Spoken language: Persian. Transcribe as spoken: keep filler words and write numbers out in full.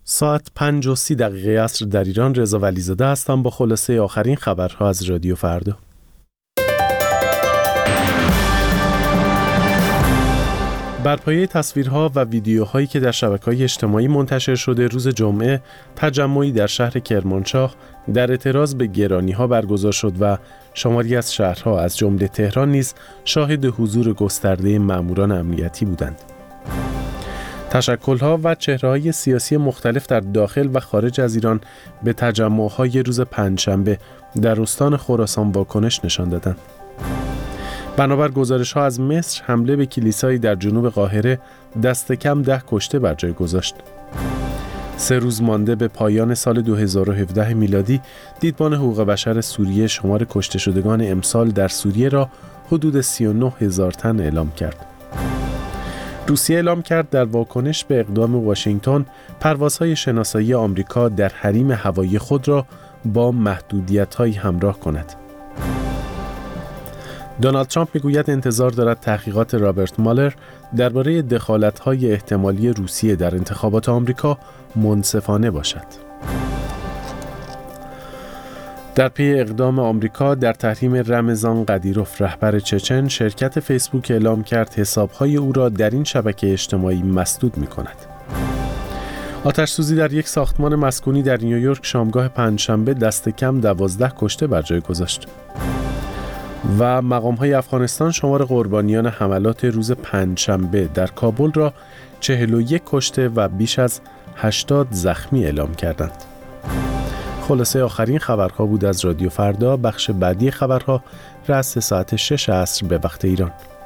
ساعت پنج و سی دقیقه عصر در ایران. رضا ولیزاده هستم با خلاصه آخرین خبرها از رادیو فردا. بر پایه تصویرها و ویدیوهایی که در شبکه‌های اجتماعی منتشر شده، روز جمعه تجمعی در شهر کرمانشاه در اعتراض به گرانی‌ها برگزار شد و شماری از شهرها از جمله تهران نیز شاهد حضور گسترده ماموران امنیتی بودند. تشکل‌ها و چهره‌های سیاسی مختلف در داخل و خارج از ایران به تجمع‌های روز پنجشنبه در استان خراسان واکنش نشان دادند. بنابر گزارش‌ها از مصر، حمله به کلیسایی در جنوب قاهره دست کم ده کشته بر جای گذاشت. سه روز مانده به پایان سال دو هزار و هفده میلادی، دیدبان حقوق بشر سوریه شمار کشته شدگان امسال در سوریه را حدود سی و نه هزار تن اعلام کرد. روسیه اعلام کرد در واکنش به اقدام واشنگتن، پروازهای شناسایی آمریکا در حریم هوایی خود را با محدودیت‌هایی همراه کند. دونالد ترامپ میگوید انتظار دارد تحقیقات رابرت مالر درباره دخالت‌های احتمالی روسیه در انتخابات آمریکا منصفانه باشد. در پی اقدام آمریکا در تحریم رمضان قدیروف، رهبر چچن، شرکت فیسبوک اعلام کرد حساب‌های او را در این شبکه اجتماعی مسدود می‌کند. آتش‌سوزی در یک ساختمان مسکونی در نیویورک شامگاه پنجشنبه دست کم دوازده کشته بر جای گذاشت. و مقام‌های افغانستان شمار قربانیان حملات روز پنجشنبه در کابل را چهل و یک کشته و بیش از هشتاد زخمی اعلام کردند. خلاصه آخرین خبرها بود از رادیو فردا. بخش بعدی خبرها رأس ساعت شش عصر به وقت ایران.